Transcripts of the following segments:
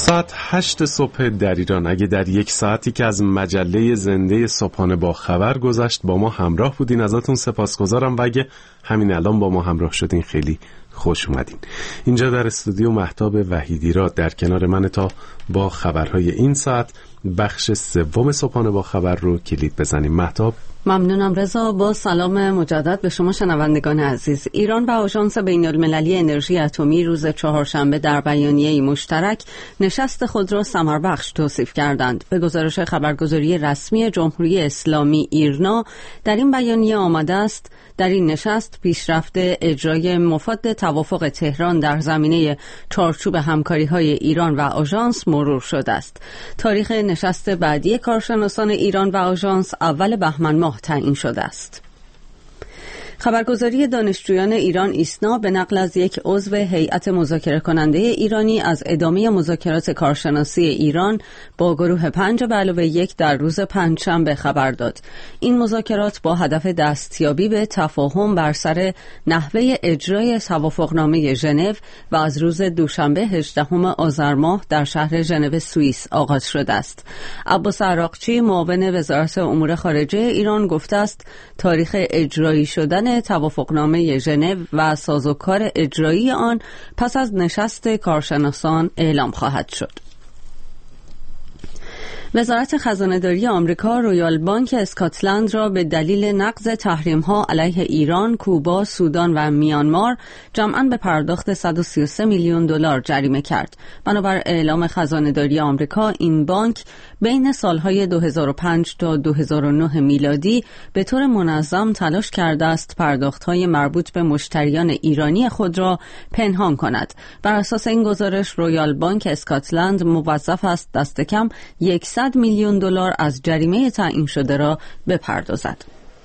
ساعت 8 صبح در ایران. اگه در یک ساعتی که از مجله زنده صبحانه با خبر گذشت با ما همراه بودین ازتون سپاسگزارم و اگه همین الان با ما همراه شدین خیلی خوش اومدین. اینجا در استودیو مهتاب وحیدی را در کنار من تا با خبرهای این ساعت بخش سوم صبحانه با خبر رو کلید بزنیم. مهتاب. ممنونم رضا. با سلام مجدد به شما شنوندگان عزیز. ایران و آژانس بین‌المللی انرژی اتمی روز چهارشنبه در بیانیه‌ای مشترک نشست خود را ثمربخش توصیف کردند. به گزارش خبرگزاری رسمی جمهوری اسلامی ایرنا در این بیانیه آمده است در این نشست پیشرفت اجرای مفاد توافق تهران در زمینه چارچوب همکاری‌های ایران و آژانس مرور شده است. تاریخ نشست بعدی کارشناسان ایران و آژانس اول بهمن ماه تعیین شده است. خبرگزاری دانشجویان ایران ایسنا به نقل از یک عضو هیئت مذاکره کننده ایرانی از ادامه مذاکرات کارشناسی ایران با گروه 5+1 در روز پنجشنبه خبر داد. این مذاکرات با هدف دستیابی به تفاهم بر سر نحوه اجرای توافقنامه ژنو و از روز دوشنبه 18 آذر ماه در شهر ژنو سوئیس آغاز شده است. عباس عراقچی معاون وزارت امور خارجه ایران گفته است تاریخ اجرایی شدن توافقنامه ژنو و سازوکار اجرایی آن پس از نشست کارشناسان اعلام خواهد شد. وزارت خزانه‌داری آمریکا رویال بانک اسکاتلند را به دلیل نقض تحریم‌ها علیه ایران، کوبا، سودان و میانمار جمعاً به پرداخت 133 میلیون دلار جریمه کرد. بنابر اعلام خزانه‌داری آمریکا این بانک بین سالهای 2005 تا 2009 میلادی به طور منظم تلاش کرده است پرداخت‌های مربوط به مشتریان ایرانی خود را پنهان کند. بر اساس این گزارش رویال بانک اسکاتلند موظف است دست کم 100 میلیون دلار از جریمه تعیین شده را بپردازد.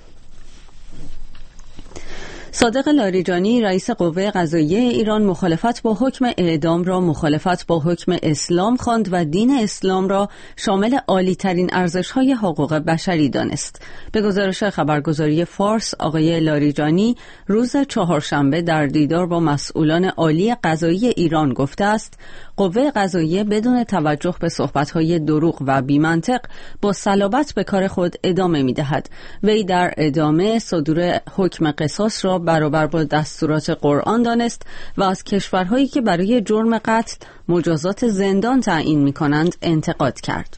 صادق لاریجانی رئیس قوه قضاییه ایران مخالفت با حکم اعدام را مخالفت با حکم اسلام خواند و دین اسلام را شامل عالی‌ترین ارزش‌های حقوق بشری دانست. به گزارش خبرگزاری فارس آقای لاریجانی روز چهارشنبه در دیدار با مسئولان عالی قضایی ایران گفته است قوه قضاییه بدون توجه به صحبت‌های دروغ و بی‌منطق با صلابت به کار خود ادامه می‌دهد. وی در ادامه صدور حکم قصاص را برابر با دستورات قرآن دانست و از کشورهایی که برای جرم قتل مجازات زندان تعیین می‌کنند انتقاد کرد.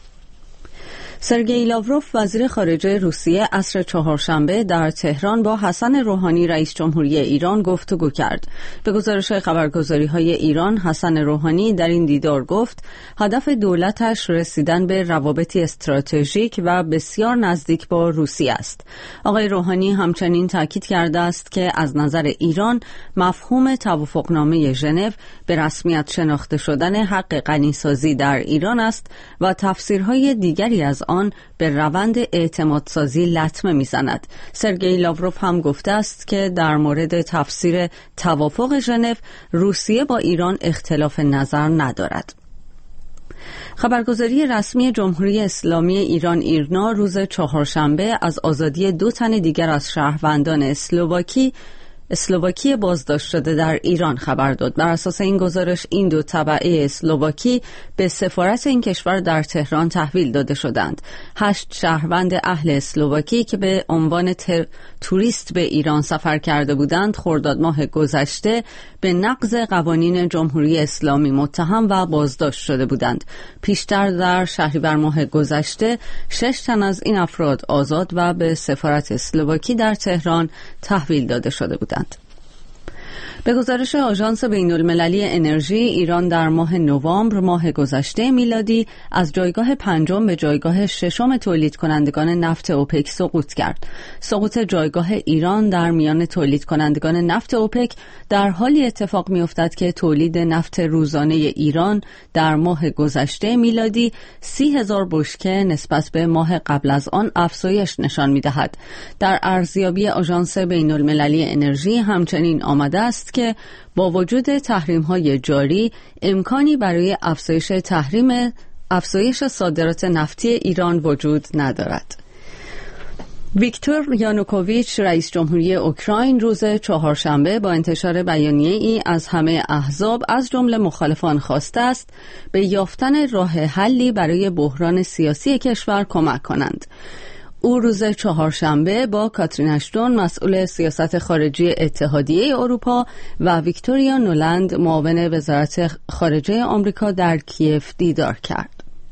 سرگئی لاوروف وزیر خارجه روسیه عصر چهارشنبه در تهران با حسن روحانی رئیس جمهوری ایران گفتگو کرد. به گزارش خبرگزاری‌های ایران حسن روحانی در این دیدار گفت هدف دولتش رسیدن به روابطی استراتژیک و بسیار نزدیک با روسیه است. آقای روحانی همچنین تاکید کرده است که از نظر ایران مفهوم توافقنامه ژنو به رسمیت شناخته شدن حق غنیسازی در ایران است و تفسیرهای دیگری از آن به روند اعتمادسازی لطمه میزند. سرگئی لاوروف هم گفته است که در مورد تفسیر توافق ژنو روسیه با ایران اختلاف نظر ندارد. خبرگزاری رسمی جمهوری اسلامی ایران ایرنا روز چهارشنبه از آزادی 2 تن دیگر از شهروندان اسلواکی بازداشت شده در ایران خبر داد. بر اساس این گزارش این 2 تبعه اسلواکی به سفارت این کشور در تهران تحویل داده شدند. 8 شهروند اهل اسلواکی که به عنوان توریست به ایران سفر کرده بودند خرداد ماه گذشته به نقض قوانین جمهوری اسلامی متهم و بازداشت شده بودند. پیشتر در شهریور ماه گذشته 6 تن از این افراد آزاد و به سفارت اسلواکی در تهران تحویل داده شده بودند. به گزارش آژانس بین‌المللی انرژی ایران در ماه نوامبر ماه گذشته میلادی از جایگاه 5 به جایگاه 6 تولید کنندگان نفت اوپک سقوط کرد. سقوط جایگاه ایران در میان تولید کنندگان نفت اوپک در حالی اتفاق می‌افتد که تولید نفت روزانه ایران در ماه گذشته میلادی 30,000 بشکه نسبت به ماه قبل از آن افزایش نشان می‌دهد. در ارزیابی آژانس بین‌المللی انرژی همچنین آمده است که با وجود تحریم‌های جاری امکانی برای افزایش صادرات نفتی ایران وجود ندارد. ویکتور یانوکوویچ رئیس جمهوری اوکراین روز چهارشنبه با انتشار بیانیه‌ای از همه احزاب از جمله مخالفان خواسته است به یافتن راه حلی برای بحران سیاسی کشور کمک کنند. او روز چهارشنبه با کاترین اشتون مسئول سیاست خارجی اتحادیه اروپا و ویکتوریا نولند معاون وزارت خارجه آمریکا در کیف دیدار کرد.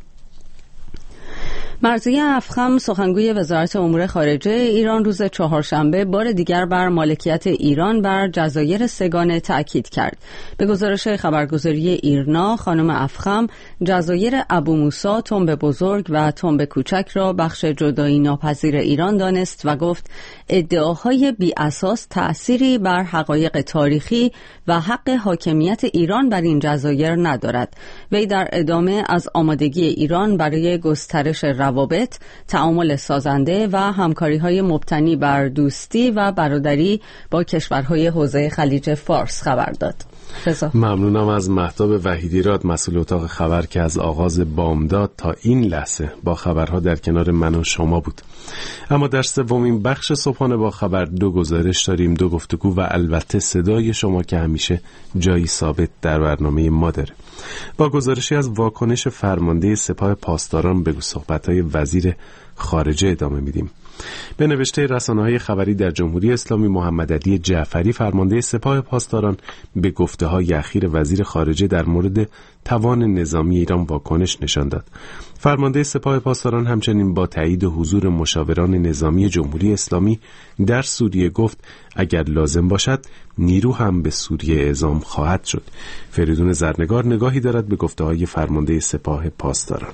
مرضیه افخم سخنگوی وزارت امور خارجه ایران روز چهارشنبه بار دیگر بر مالکیت ایران بر جزایر سگانه تأکید کرد. به گزارش خبرگزاری ایرنا، خانم افخم جزایر ابو موسی، تنب بزرگ و تنب کوچک را بخش جدایی ناپذیر ایران دانست و گفت ادعاهای بی اساس تأثیری بر حقایق تاریخی و حق حاکمیت ایران بر این جزایر ندارد. وی در ادامه از آمادگی ایران برای گسترش روابط، تعامل سازنده و همکاری‌های مبتنی بر دوستی و برادری با کشورهای حوزه خلیج فارس خبر داد. ممنونم از مهتاب وحیدیراد، مسئول اتاق خبر، که از آغاز بامداد تا این لحظه با خبرها در کنار من و شما بود. اما در سومین بخش صبحانه با خبر 2 گزارش داریم، 2 گفتگو و البته صدای شما که همیشه جایی ثابت در برنامه ما داره. با گزارشی از واکنش فرمانده سپاه پاسداران به صحبت‌های وزیر خارجه ادامه میدیم. به نوشته رسانه‌های خبری در جمهوری اسلامی، محمد علی جعفری فرمانده سپاه پاسداران به گفته‌های اخیر وزیر خارجه در مورد توان نظامی ایران واکنش نشان داد. فرمانده سپاه پاسداران همچنین با تایید حضور مشاوران نظامی جمهوری اسلامی در سوریه گفت اگر لازم باشد نیرو هم به سوریه اعزام خواهد شد. فریدون زرنگار نگاهی دارد به گفته‌های فرمانده سپاه پاسداران.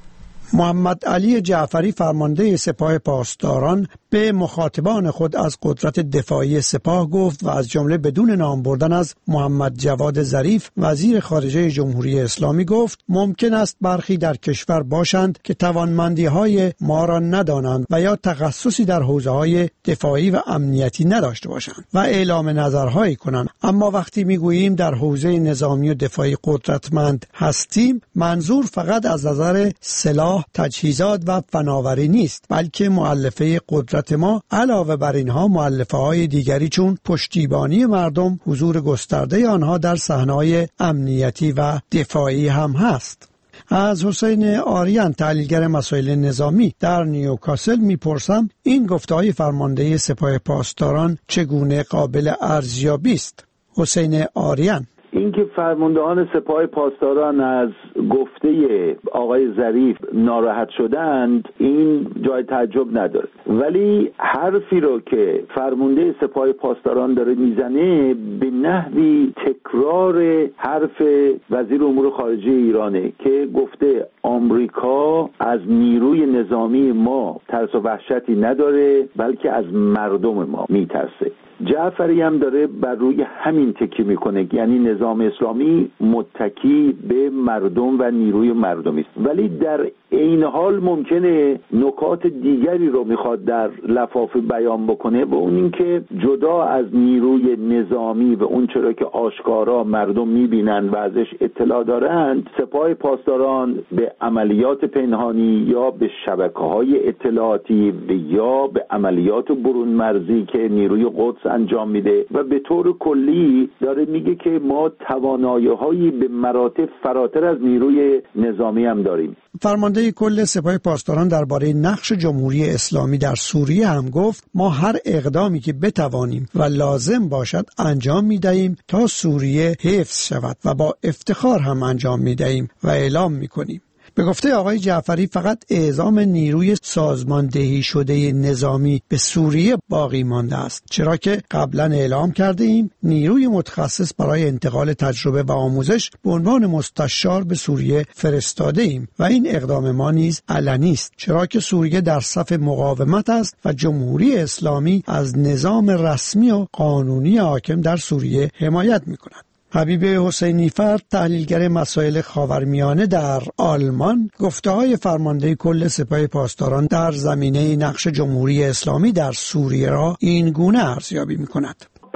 محمد علی جعفری فرمانده سپاه پاسداران به مخاطبان خود از قدرت دفاعی سپاه گفت و از جمله بدون نام بردن از محمد جواد ظریف وزیر خارجه جمهوری اسلامی گفت ممکن است برخی در کشور باشند که توانمندی‌های ما را ندانند و یا تخصصی در حوزه‌های دفاعی و امنیتی نداشته باشند و اعلام نظرهایی کنند، اما وقتی میگوییم در حوزه نظامی و دفاعی قدرتمند هستیم منظور فقط از نظر سلاح، تجهیزات و فناوری نیست، بلکه مؤلفه قدرت ما علاوه بر اینها مؤلفه های دیگری چون پشتیبانی مردم، حضور گسترده آنها در صحنه‌های امنیتی و دفاعی هم هست. از حسین آریان تحلیلگر مسائل نظامی در نیوکاسل میپرسم این گفته‌های فرمانده سپاه پاسداران چگونه قابل ارزیابی است؟ حسین آریان: اینکه فرماندهان سپاه پاسداران از گفته آقای ظریف ناراحت شدند این جای تعجب نداره، ولی حرفی رو که فرمانده سپاه پاسداران داره میزنه به نحوی تکرار حرف وزیر امور خارجه ایرانه که گفته آمریکا از نیروی نظامی ما ترس و وحشتی نداره بلکه از مردم ما میترسه. جعفری هم داره بر روی همین تکی میکنه، یعنی نظام اسلامی متکی به مردم و نیروی مردمی است، ولی در این حال ممکنه نکات دیگری رو میخواد در لفافه بیان بکنه و اون این که جدا از نیروی نظامی و اون چرا که آشکارا مردم میبینن و ازش اطلاع دارند، سپاه پاسداران به عملیات پنهانی یا به شبکه‌های اطلاعاتی و یا به عملیات برون مرزی که نیروی قدس انجام میده و به طور کلی داره میگه که ما توانایی‌هایی به مراتب فراتر از نیروی نظامی هم داریم. فرمانده کل سپاه پاسداران درباره نقش جمهوری اسلامی در سوریه هم گفت ما هر اقدامی که بتوانیم و لازم باشد انجام میدهیم تا سوریه حفظ شود و با افتخار هم انجام میدهیم و اعلام میکنیم. به گفته آقای جعفری فقط اعزام نیروی سازماندهی شده نظامی به سوریه باقی مانده است، چرا که قبلا اعلام کرده ایم نیروی متخصص برای انتقال تجربه و آموزش به عنوان مستشار به سوریه فرستاده ایم و این اقدام ما نیز علنی است، چرا که سوریه در صف مقاومت است و جمهوری اسلامی از نظام رسمی و قانونی حاکم در سوریه حمایت می‌کند. حبیب حسینی فرد تحلیلگر مسائل خاورمیانه در آلمان گفته‌های فرمانده کل سپاه پاسداران در زمینه نقش جمهوری اسلامی در سوریه را این گونه ارزیابی می‌کند.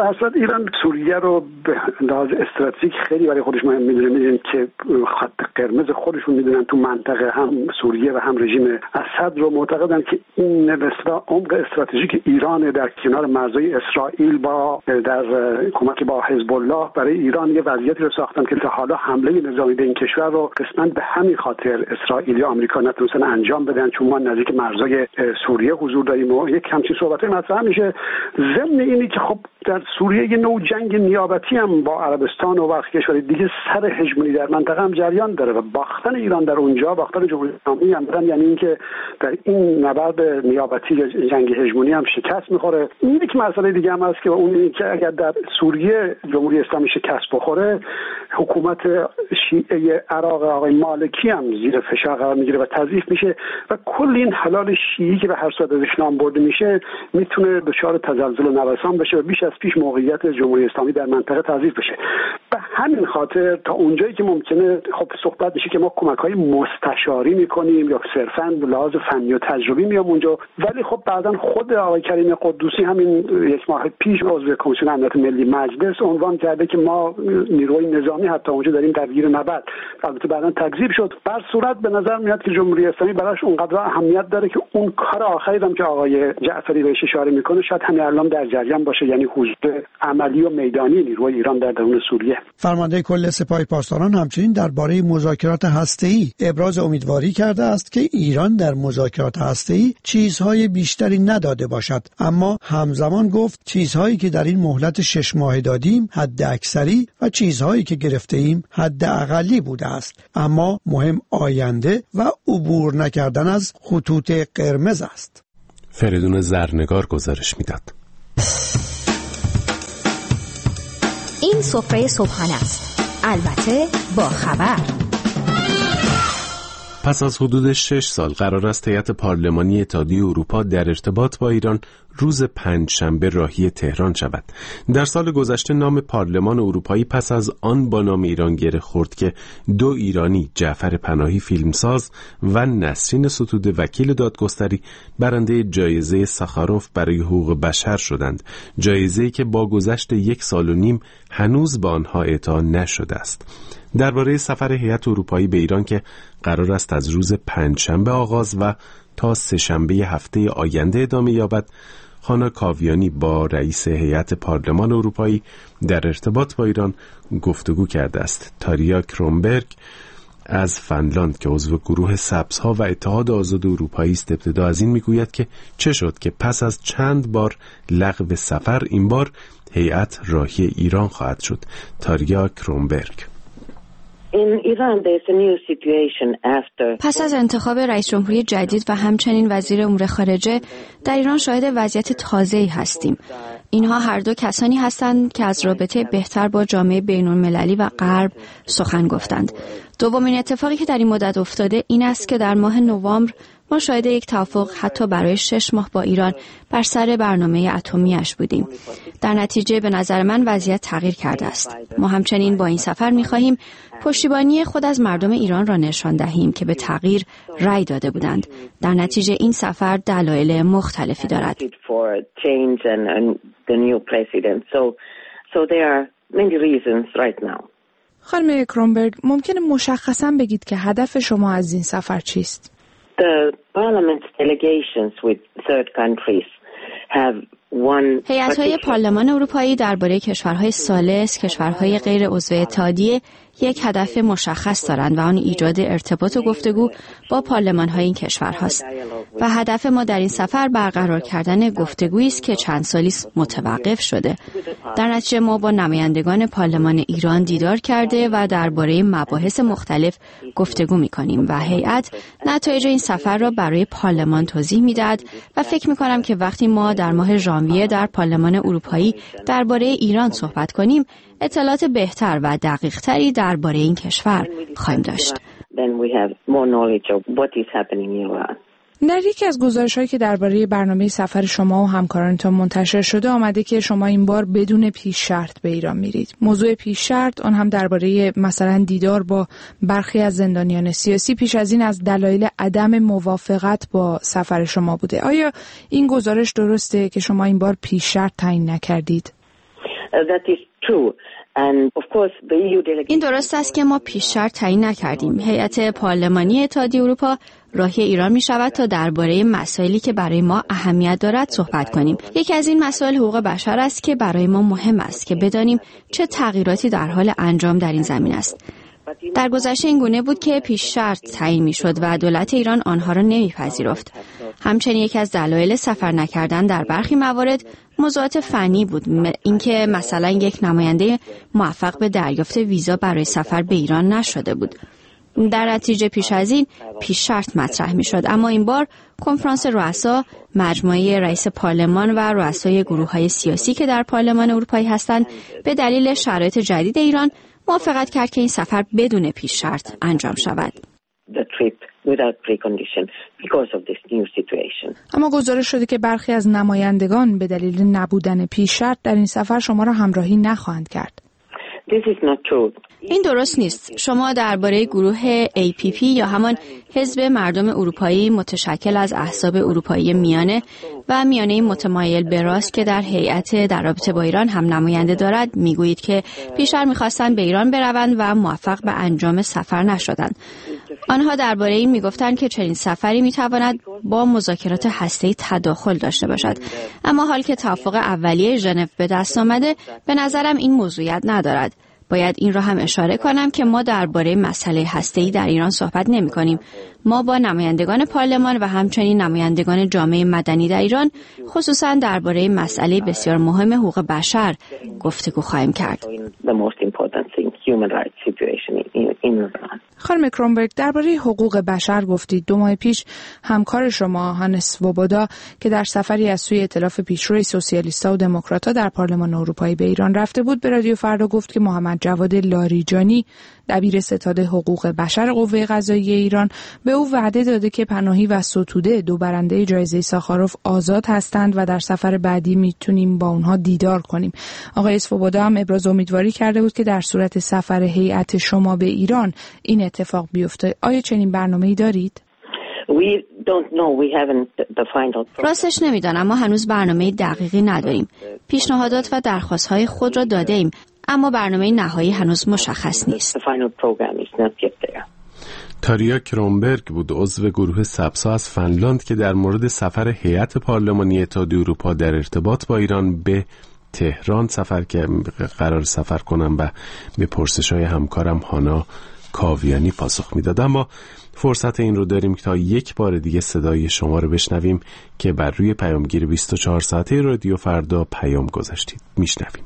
به هر صورت ایران سوریه رو به لحاظ استراتژیک خیلی برای خودش مهم میدونه. میدونن که خط قرمز خودشون میدونن تو منطقه، هم سوریه و هم رژیم اسد رو معتقدن که این نوستا عمق استراتژیک ایران در کنار مرزهای اسرائیل با در کمک با حزب الله برای ایران یه وضعیتی رو ساختن که تا حالا حمله نظامی به این کشور رو قسماً به همین خاطر اسرائیل یا آمریکا نتونستن انجام بدن، چون ما نزدیک مرزهای سوریه حضور داریم و یک همچین صحبتای مطرح میشه. ضمن اینی که خب در سوریه یه نوع جنگ نیابتی هم با عربستان و وقت کشور دیگه سر هژمونی در منطقه هم جریان داره و باختن ایران در اونجا، باختن جمهوری اسلامی هم دارن، یعنی اینکه در این نبرد نیابتی جنگ هژمونی هم شکست میخوره. این یک مسئله دیگه هم هست که اون اینه که اگر در سوریه جمهوری اسلامی شکست بخوره، حکومت شیعه عراق آقای مالکی هم زیر فشار قرار میگیره و تضعیف میشه و کل این حلال شیعی که به هر صورت ازش نام برده میشه میتونه دچار تزلزل و نوسان بشه و بیش از پیش موقعیت جمهوری اسلامی در منطقه تضعیف بشه. به همین خاطر تا اونجایی که ممکنه خب صحبت میشه که ما کمک‌های مستشاری میکنیم یا صرفاً به لحاظ فنی و تجربی میام اونجا، ولی خب بعداً خود آقای کریم قدوسی همین یک ماه پیش عضو کمیسیون امنیت ملی مجلس عنوان کرده که ما نیروی نظامی حتی اونجا داریم درگیر نبرد. البته بعداً تکذیب شد. بر صورت به نظر میاد که جمهوری اسلامی براش اونقدر اهمیت داره که اون کار آخری هم که آقای جعفری بهش اشاره میکنه شاید همین الان در جریان باشه، یعنی حضور عملی و میدانی نیروی ایران در درون سوریه. فرمانده کل سپاه پاسداران همچنین درباره مذاکرات هسته‌ای ابراز امیدواری کرده است که ایران در مذاکرات هسته‌ای چیزهای بیشتری نداده باشد، اما همزمان گفت چیزهایی که در این مهلت 6 ماه دادیم حد اکثری و چیزهایی که گرفته‌ایم حد اقلی بوده است، اما مهم آینده و عبور نکردن از خطوط قرمز است. فریدون زرنگار گزارش میداد. این سفره صبحانه است، البته با خبر. پس از حدود 6 سال قرار است هیئت پارلمانی اتحادیه اروپا در ارتباط با ایران روز پنجشنبه راهی تهران شود. در سال گذشته نام پارلمان اروپایی پس از آن با نام ایران گره خورد که 2 ایرانی، جعفر پناهی فیلمساز و نسرین ستوده وکیل دادگستری، برنده جایزه ساخاروف برای حقوق بشر شدند، جایزه‌ای که با گذشت 1 سال و نیم هنوز به آنها اعطا نشده است. درباره سفر هیئت اروپایی به ایران که قرار است از روز پنجشنبه آغاز و تا سه‌شنبه هفته آینده ادامه یابد، خانا کاویانی با رئیس هیئت پارلمان اروپایی در ارتباط با ایران گفتگو کرده است. تاریا کرومبرگ از فنلاند که عضو گروه سبزها و اتحاد آزاد اروپایی است ابتدا از این میگوید که چه شد که پس از چند بار لغو سفر این بار هیئت راهی ایران خواهد شد. تاریا کرومبرگ: پس از انتخاب رئیس جمهوری جدید و همچنین وزیر امور خارجه در ایران شاهد وضعیت تازه‌ای هستیم. اینها هر دو کسانی هستند که از رابطه بهتر با جامعه بین‌المللی و غرب سخن گفتند. دومین اتفاقی که در این مدت افتاده این است که در ماه نوامبر ما شاهد یک توافق حتی برای 6 ماه با ایران بر سر برنامه اتمی‌اش بودیم. در نتیجه به نظر من وضعیت تغییر کرده است. ما همچنین با این سفر می‌خواهیم پشتیبانی خود از مردم ایران را نشان دهیم که به تغییر رأی داده بودند. در نتیجه این سفر دلایل مختلفی دارد. خانم کرومبرگ، ممکنه مشخصاً بگید که هدف شما از این سفر چیست؟ هیئت‌های پارلمان اروپایی درباره کشورهای ثالث، کشورهای غیر عضو اتحادیه، یک هدف مشخص دارند و آن ایجاد ارتباط و گفتگو با پارلمان‌های این کشورهاست و هدف ما در این سفر برقرار کردن گفتگویی است که چند سالی است متوقف شده. در نتیجه ما با نمایندگان پارلمان ایران دیدار کرده و درباره مباحث مختلف گفتگو می‌کنیم و هیئت نتایج این سفر را برای پارلمان توضیح می‌دهد و فکر می‌کنم که وقتی ما در ماه ژانویه در پارلمان اروپایی درباره ایران صحبت کنیم، اطلاعات بهتر و دقیق‌تری درباره این کشور خواهیم داشت. در یکی از گزارش‌هایی که درباره برنامه سفر شما و همکارانتان منتشر شده آمده که شما این بار بدون پیش شرط به ایران میرید. موضوع پیش شرط آن هم درباره مثلا دیدار با برخی از زندانیان سیاسی پیش از این از دلایل عدم موافقت با سفر شما بوده. آیا این گزارش درسته که شما این بار پیش شرط تعیین نکردید؟ این درست است که ما پیش شرط تعیین نکردیم. هیئت پارلمانی اتحادیه اروپا راهی ایران می شود تا درباره مسائلی که برای ما اهمیت دارد صحبت کنیم. یکی از این مسائل حقوق بشر است که برای ما مهم است که بدانیم چه تغییراتی در حال انجام در این زمین است. در گذشته این گونه بود که پیش شرط تعیین می شد و دولت ایران آنها را نمیپذیرفت. همچنین یکی از دلایل سفر نکردن در برخی موارد موضوعات فنی بود، اینکه مثلا یک نماینده موفق به دریافت ویزا برای سفر به ایران نشده بود. در نتیجه پیش از این پیش شرط مطرح می شد، اما این بار کنفرانس رؤسا، مجموعه رئیس پارلمان و رؤسای گروه‌های سیاسی که در پارلمان اروپایی هستند، به دلیل شرایط جدید ایران موافقت کرد که این سفر بدون پیش شرط انجام شود. اما گزارش شده که برخی از نمایندگان به دلیل نبودن پیش شرط در این سفر شما را همراهی نخواهند کرد. این درست نیست. شما درباره گروه APP یا همان حزب مردم اروپایی متشکل از احزاب اروپایی میانه و میانه متمایل به راست که در هیئت در رابطه با ایران هم نماینده دارد میگویید که پیشتر می‌خواستند به ایران بروند و موفق به انجام سفر نشدند. آنها درباره این میگفتند که چنین سفری میتواند با مذاکرات هسته‌ای تداخل داشته باشد، اما حال که توافق اولیه ژنو به دست آمده به نظرم این موضوعیت ندارد. باید این را هم اشاره کنم که ما درباره مسئله هسته‌ای در ایران صحبت نمی‌کنیم. ما با نمایندگان پارلمان و همچنین نمایندگان جامعه مدنی در ایران خصوصا درباره مسئله بسیار مهم حقوق بشر گفتگو خواهیم کرد. خانم کرونبرگ، درباره حقوق بشر گفتید. 2 ماه پیش همکار شما هانس سوبودا که در سفری از سوی ائتلاف پیشروی سوسیالیست‌ها و دموکرات‌ها در پارلمان اروپایی به ایران رفته بود، به رادیو فردا گفت که محمد جواد لاریجانی، دبیر ستاد حقوق بشر قوه قضاییه ایران، به او وعده داده که پناهی و ستوده 2 برنده جایزه ساخاروف آزاد هستند و در سفر بعدی میتونیم با اونها دیدار کنیم. آقای سوبودا هم ابراز امیدواری کرده بود که در صورت سفر هیئت شما به ایران این اتفاق بیفته. آیا چنین برنامه‌ای دارید؟ راستش نمیدانم. ما هنوز برنامه دقیقی نداریم. پیشنهادات و درخواست‌های خود را داده ایم، اما برنامه نهایی هنوز مشخص نیست. تاریا کرونبرگ بود، عضو گروه سبسا از فنلاند که در مورد سفر هیئت پارلمانی اتحادیه اروپا در ارتباط با ایران به تهران قرار سفر کنم و به پرسش‌های همکارم هانا کاویانی پاسخ میداد. اما فرصت این رو داریم که تا یک بار دیگه صدای شما رو بشنویم که بر روی پیامگیر 24 ساعته رادیو فردا پیام گذاشتید. میشنویم.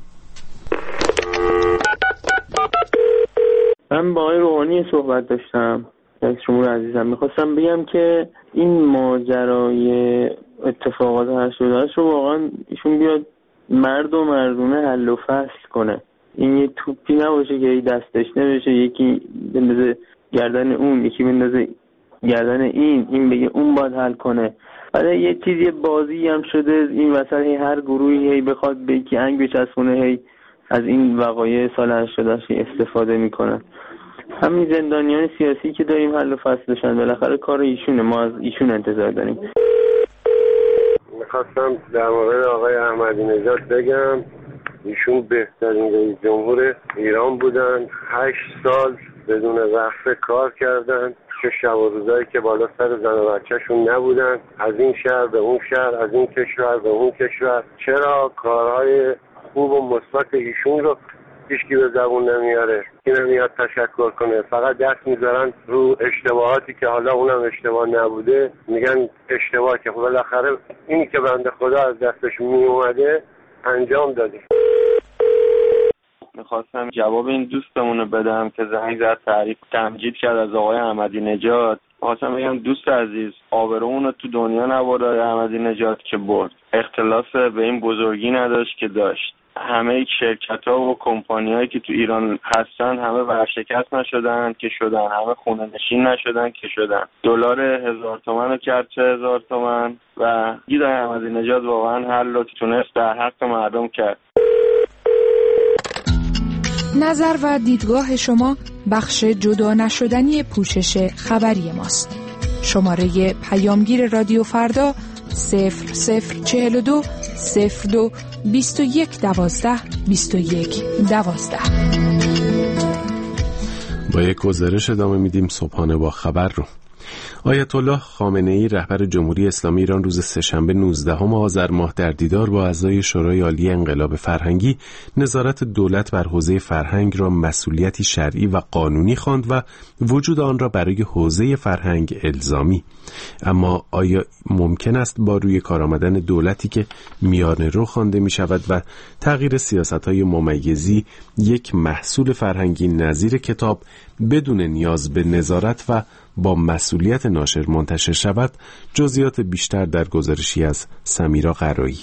من با آقای روحانی صحبت داشتم. رئیس جمهور عزیزم، میخواستم بگم که این ماجرای اتفاقات 88 رو واقعا ایشون بیاد مرد و مردونه حل و فصل کنه. این یه توپی نباشه که دستش نمیشه، یکی بندازه گردن اون، یکی بندازه گردن این بگه اون باید حل کنه. بعد یه چیزی بازی هم شده این وسط، هر گروهی هی بخواد به یکی انگ بچسبونه، هی از این وقایع سال 88 استفاده میکنن. همین زندانیان سیاسی که داریم حل و فصلشن، بالاخره کار ایشونه، ما از ایشون انتظار داریم. میخواستم در مورد آقای احمدی نژاد بگم ایشون بهترین رئیس جمهور ایران بودن. 8 سال بدون وقفه کار کردن، چه شب و روزایی که بالا سر زن و بچه‌شون نبودن، از این شهر به اون شهر، از این کشور به اون کشور. چرا کارهای خوب و مثبت ایشون رو هیچکی به زبون نمیاره، کی نمیاد تشکر کنه، فقط دست میذارن رو اشتباهاتی که حالا اونم اشتباه نبوده میگن اشتباه، که بالاخره اینی که بنده خدا از دستش میومده انجام دادیم. میخواستم جواب این دوستمون رو بدم که زنگ زد تعریف تمجید کرد از آقای احمدی نژاد. میخواستم بگم دوست عزیز، آبرومون رو تو دنیا نبرد آقای احمدی نژاد که برد، اختلاف به این بزرگی نداشت که داشت. همه شرکت‌ها و کمپانی‌هایی که تو ایران هستن همه ورشکست نشدن که شدن، همه خونه نشین نشدن که شدن. دلار 1000 تومان رو کرد 3000 تومان و آقای احمدی نژاد واقعا حل رو تونست در حق مردم کرد. نظر و دیدگاه شما بخش جدا نشدنی پوشش خبری ماست. شماره پیامگیر رادیو فردا 0042 02 21 12 21 12. با یک گزارش ادامه میدیم صبحانه با خبر رو. آیت الله خامنه‌ای رهبر جمهوری اسلامی ایران روز سه‌شنبه 19 آذر ماه در دیدار با اعضای شورای عالی انقلاب فرهنگی نظارت دولت بر حوزه فرهنگ را مسئولیتی شرعی و قانونی خواند و وجود آن را برای حوزه فرهنگ الزامی. اما آیا ممکن است با روی کار آمدن دولتی که میانه رو خوانده می شود و تغییر سیاست‌های ممیزی یک محصول فرهنگی نظیر کتاب بدون نیاز به نظارت و با مسئولیت ناشر منتشر شود؟ جزئیات بیشتر در گزارشی از سمیرا قرایی.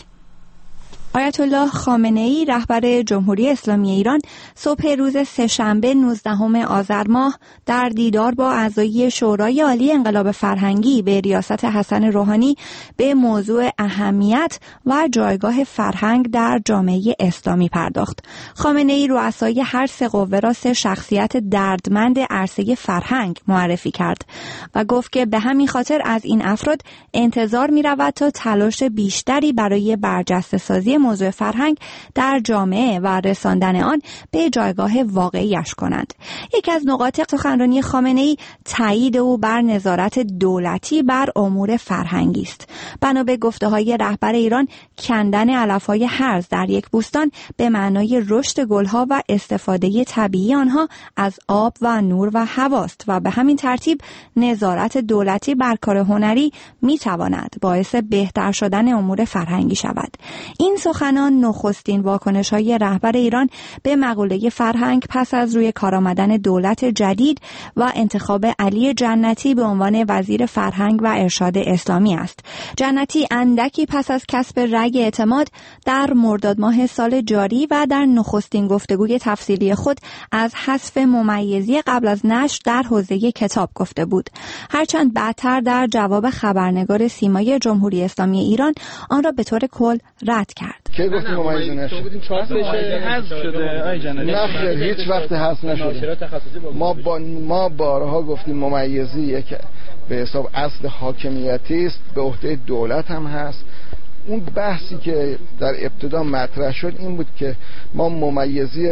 آیت الله خامنه‌ای رهبر جمهوری اسلامی ایران صبح روز سه‌شنبه 19 آذر ماه در دیدار با اعضای شورای عالی انقلاب فرهنگی به ریاست حسن روحانی به موضوع اهمیت و جایگاه فرهنگ در جامعه اسلامی پرداخت. خامنه‌ای رؤسای هر سه قوه را سه شخصیت دردمند عرصه فرهنگ معرفی کرد و گفت که به همین خاطر از این افراد انتظار می‌رود تا تلاش بیشتری برای برجسته‌سازی موضوع فرهنگ در جامعه و رساندن آن به جایگاه واقعیش کنند. یکی از نقاط سخنرانی خامنه‌ای تایید او بر نظارت دولتی بر امور فرهنگی است. بنا به گفته‌های رهبر ایران، کندن علف‌های هرز در یک بوستان به معنای رشد گل‌ها و استفاده طبیعی آنها از آب و نور و هواست و به همین ترتیب نظارت دولتی بر کار هنری می‌تواند باعث بهتر شدن امور فرهنگی شود. این سخنان نخستین واکنش‌های رهبر ایران به مقوله فرهنگ پس از روی کار آمدن دولت جدید و انتخاب علی جنتی به عنوان وزیر فرهنگ و ارشاد اسلامی است. جنتی اندکی پس از کسب رأی اعتماد در مرداد ماه سال جاری و در نخستین گفتگوی تفصیلی خود از حذف ممیزی قبل از نشر در حوزه کتاب گفته بود. هرچند بعدتر در جواب خبرنگار سیمای جمهوری اسلامی ایران آن را به طور کل رد کرد. که گفتیم ممیز نشه؟ حذف شده آی جنتی. نه هیچ وقت حذف نشده. ما بارها گفتیم ممیزی یک به حساب اصل حاکمیتی است، به عهده دولت هم هست. اون بحثی که در ابتدا مطرح شد این بود که ما ممیزی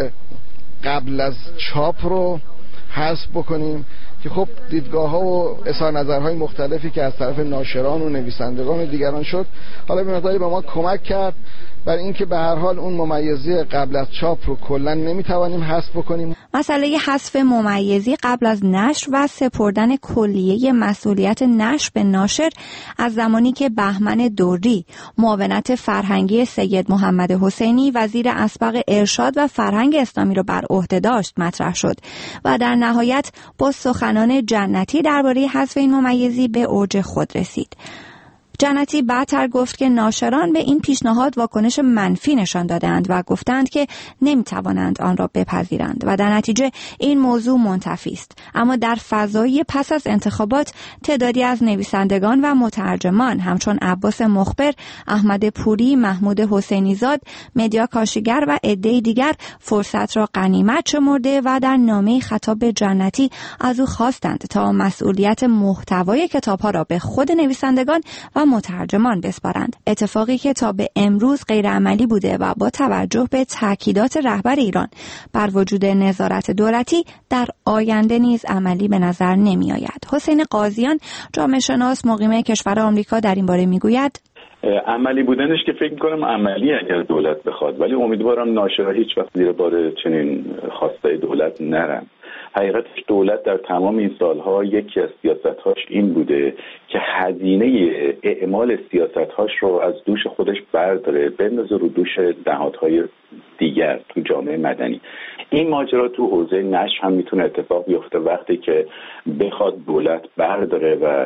قبل از چاپ رو حذف بکنیم که خب دیدگاه‌ها و اظهار نظرهای مختلفی که از طرف ناشران و نویسندگان و دیگران شد حالا به مقداری به ما کمک کرد بر اینکه به هر حال اون ممیزی قبل از چاپ رو کلا نمیتوانیم حذف بکنیم. مسئله حذف ممیزی قبل از نشر و سپردن کلیه مسئولیت نشر به ناشر از زمانی که بهمن دوری معاونت فرهنگی سید محمد حسینی وزیر اسبق ارشاد و فرهنگ اسلامی را بر عهده داشت مطرح شد و در نهایت با سخنان جنتی درباره حذف این ممیزی به اوج خود رسید. جنتی بعدتر گفت که ناشران به این پیشنهاد واکنش منفی نشان دادند و گفتند که نمیتوانند آن را بپذیرند و در نتیجه این موضوع منتفی است. اما در فضای پس از انتخابات تعدادی از نویسندگان و مترجمان همچون عباس مخبر، احمد پوری، محمود حسینی زاد، مدیا کاشیگر و عده‌ای دیگر فرصت را غنیمت شمرده و در نامه خطاب به جنتی از او خواستند تا مسئولیت محتوای کتاب‌ها را به خود نویسندگان و مترجمان بسپارند. اتفاقی که تا به امروز غیر عملی بوده و با توجه به تاکیدات رهبر ایران بر وجود نظارت دولتی در آینده نیز عملی به نظر نمی آید. حسین قاضیان، جامعه شناس مقیم کشور آمریکا، در این باره می گوید عملی بودنش که فکر می‌کنم عملی اگر دولت بخواد، ولی امیدوارم ناشرا هیچ وقت زیر بار چنین خواسته دولت نرن. حقیقتش دولت در تمام این سالها یکی از سیاست‌هاش این بوده که هزینه اعمال سیاست‌هاش رو از دوش خودش برداره بندازه رو دوش نهادهای دیگر تو جامعه مدنی. این ماجرا تو حوزه نشر هم میتونه اتفاق بیفته وقتی که بخواد دولت برداره و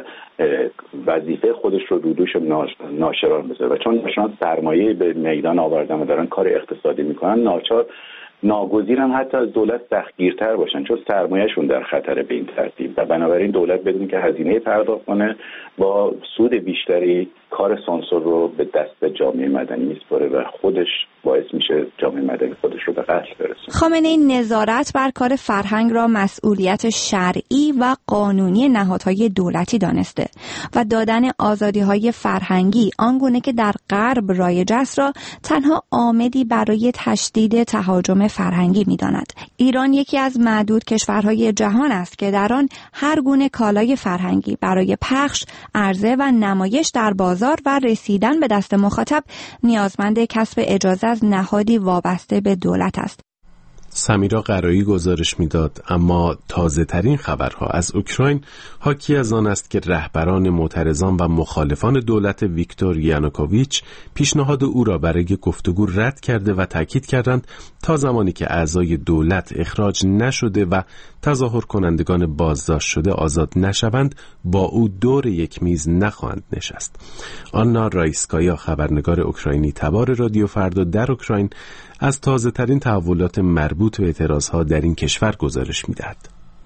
وظیفه خودش رو دوش ناشران بذاره و چون ناشران سرمایه به میدان آوردن و دارن کار اقتصادی میکنن، ناچار ناگزیرم حتی از دولت سختگیرتر باشن چون سرمایه‌شون در خطر به این ترتیب و بنابراین دولت بدون که هزینه پرداخت کنه با سود بیشتری کار سانسور رو به دست جامعه مدنی میسپاره و خودش باعث میشه جامعه مدنی خودش رو به قتل برسونه. خامنه‌ای نظارت بر کار فرهنگ را مسئولیت شرعی و قانونی نهادهای دولتی دانسته و دادن آزادی‌های فرهنگی آنگونه که در غرب رایج است را تنها عامدی برای تشدید تهاجم فرهنگی می‌داند. ایران یکی از معدود کشورهای جهان است که در آن هر گونه کالای فرهنگی برای پخش، عرضه و نمایش در بازار و رسیدن به دست مخاطب نیازمند کسب اجازه از نهادی وابسته به دولت است. سمیرا قرایی گزارش میداد، اما تازه ترین خبرها از اوکراین حاکی از آن است که رهبران معترضان و مخالفان دولت ویکتور یانوکوویچ پیشنهاد او را برای گفتگو رد کرده و تاکید کردند تا زمانی که اعضای دولت اخراج نشده و تظاهر کنندگان بازداشت شده آزاد نشوند با او دور یک میز نخواهند نشست. آنا رایسکایا، خبرنگار اوکراینی تبار رادیو فردا در اوکراین، از تازه ترین تحولات مربوط به اعتراضها در این کشور گزارش می‌دهد.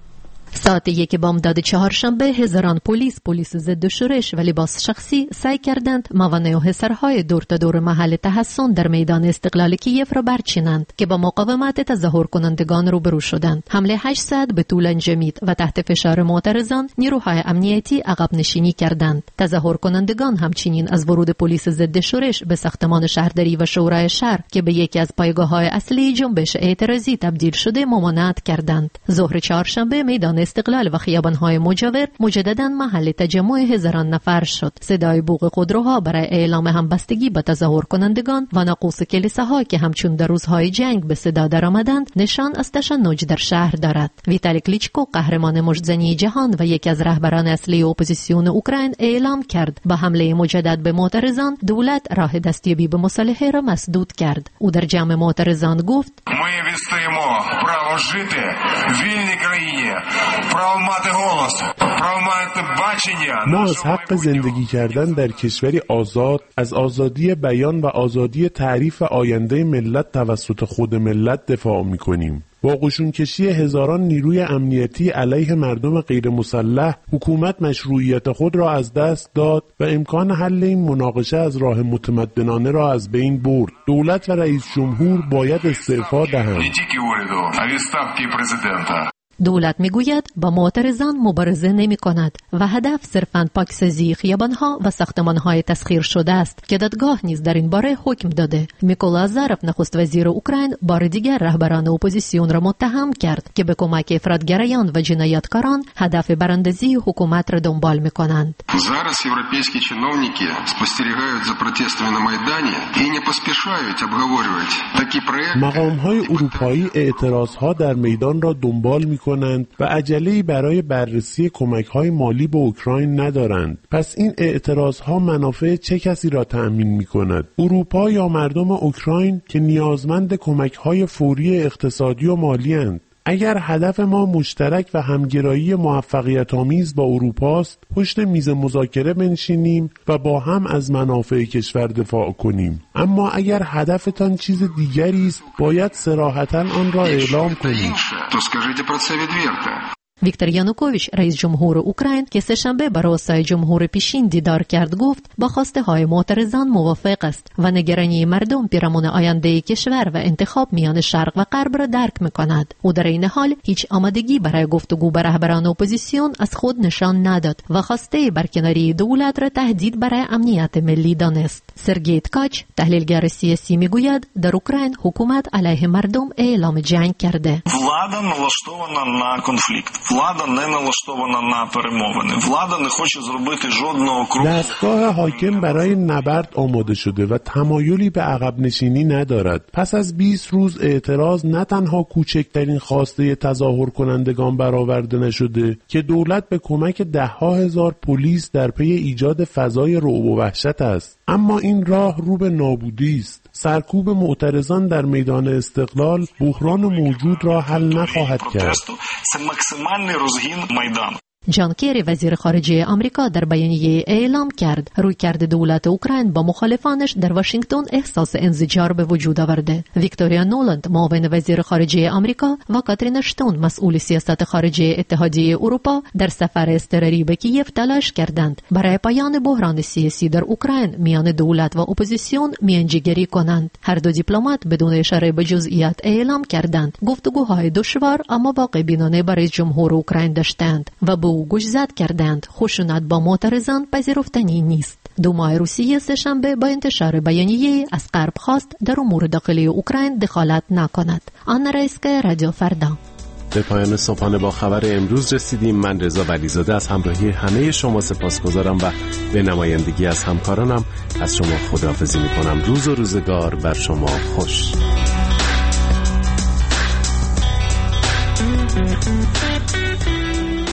ساعت 1 بامداد چهارشنبه هزاران پلیس ضد شورش و لباس شخصی سعی کردند موانع و حصارهای دور تا دور محل تحصن در میدان استقلال کیف را برچینند که با مقاومت تظاهر کنندگان روبرو شدند. حمله 8 ساعت به طول انجامید و تحت فشار معترضان نیروهای امنیتی عقب نشینی کردند. تظاهر کنندگان همچنین از ورود پلیس ضد شورش به ساختمان شهرداری و شورای شهر که به یکی از پایگاه‌های اصلی جنبش اعتراضی تبدیل شده ممانعت کردند. ظهر چهارشنبه میدان استقلال و خیابان‌های مجاور مجدداً محل تجمع هزاران نفر شد. صدای بوق خودروها برای اعلام همبستگی با تظاهر کنندگان و ناقوس کلیساها که همچون در روزهای جنگ به صدا درآمدند نشان از تشنج در شهر دارد. ویتالی کلیچکو، قهرمان مجزنی جهان و یکی از رهبران اصلی اپوزیسیون اوکراین، اعلام کرد با حمله مجدد به معترضان دولت راه دستیابی به مصالحه را مسدود کرد. او در جمع معترضان گفت: ما відстоїмо право жити в вільній країні. ما از حق زندگی کردن در کشوری آزاد، از آزادی بیان و آزادی تعریف آینده ملت توسط خود ملت دفاع می‌کنیم. با قشونکشی هزاران نیروی امنیتی علیه مردم غیر مسلح، حکومت مشروعیت خود را از دست داد و امکان حل این مناقشه از راه متمدنانه را از بین برد. دولت و رئیس جمهور باید استعفا دهند. دولت میگوید با معترضان مبارزه نمی کند و هدف صرفاً پاکسازی خیابانها و ساختمانهای تسخیر شده است که دادگاه نیز در این باره حکم داده. میکولا آزاروف، نخست وزیر اوکراین، بار دیگر رهبران اپوزیسیون را متهم کرد که به کمک افراطگرایان و جنایتکاران هدف براندازی حکومت را دنبال میکنند. Зараз європейські чиновники спостерігають за протестами на Майдані і не поспішають обговорювати такі проекти. مقام‌های اروپایی اعتراضها در میدان را دنبال میکنند و عجله‌ای برای بررسی کمک‌های مالی به اوکراین ندارند. پس این اعتراضها منافع چه کسی را تأمین می‌کند؟ اروپا یا مردم اوکراین که نیازمند کمک‌های فوری اقتصادی و مالی اند؟ اگر هدف ما مشترک و همگرایی موفقیت‌آمیز با اروپا است، پشت میز مذاکره بنشینیم و با هم از منافع کشور دفاع کنیم. اما اگر هدفتان چیز دیگری است، باید صراحتاً آن را اعلام کنیم. ویکتور یانوکوویچ، رئیس جمهور اوکراین، که سه‌شنبه با رؤسای جمهور پیشین دیدار کرد، گفت با خواسته های معترضان موافق است و نگرانی مردم پیرامون آینده کشور و انتخاب میان شرق و غرب را درک می‌کند. او در این حال هیچ آمادگی برای گفتگو با رهبران اپوزیسیون از خود نشان نداد و خواسته برکناری دولت را تهدید برای امنیت ملی دانست. سرگئی تکاچ، تحلیلگر سیاسی، میگوید در اوکراین حکومت علیه مردم اعلام جنگ کرده. Влада налаштована на конфлікт. Влада не налаштована на перемовини. Влада не хоче зробити жодного кроку. دستگاه حاکم برای نبرد آماده شده و تمایلی به عقب نشینی ندارد. پس از 20 روز اعتراض نه تنها کوچکترین خواسته تظاهر کنندگان برآورده نشده که دولت به کمک 10,000 پلیس در پی ایجاد فضای رعب و وحشت است، اما این راه رو به نابودی است. سرکوب معترضان در میدان استقلال بحران موجود را حل نخواهد کرد. جان کری وزیر خارجه آمریکا در بیانیه اعلام کرد رویکرد دولت اوکراین با مخالفانش در واشنگتن احساس انزجار به وجود آورده. ویکتوریا نولند معاون وزیر خارجه آمریکا و کاترین اشتون مسئول سیاست خارجه اتحادیه اروپا در سفر اضطراری به کیف تلاش کردند برای پایان بحران سیاسی در اوکراین میان دولت و اپوزیسیون میانجیگری کنند. هر دو دیپلمات بدون اشاره به جزئیات اعلام کردند گفتگوهای دشوار اما واقع بینانه برای جمهور اوکراین داشتند و به او گوشزد کردند خشونت با معترضان پذیرفتنی نیست. دومای روسیه سه‌شنبه با انتشار بیانیه از غرب خواست در امور داخلی اوکراین دخالت نکند. آن رئیسکه رادیو فردا. به پایان صبحانه با خبر امروز رسیدیم. من رضا ولیزاده از همراهی همه شما سپاسگزارم و به نمایندگی از همکارانم از شما خداحافظی می‌کنم. روز و روزگار بر شما خوش.